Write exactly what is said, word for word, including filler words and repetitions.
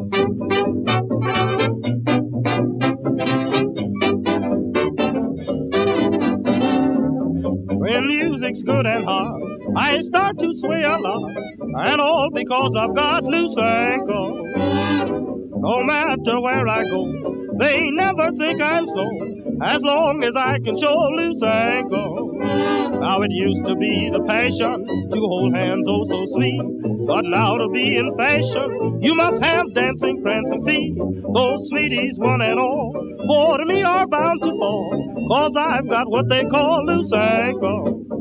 When music's good and hard, I start to sway a lot, and all because I've got loose ankles. No matter where I go, they never think I'm so, as long as I can show loose ankles. Now it used to be the passion to hold hands oh so sweet, but now to be in fashion, you must have dancing, prancing feet. Those sweeties, one and all, for to me are bound to fall, cause I've got what they call loose ankles.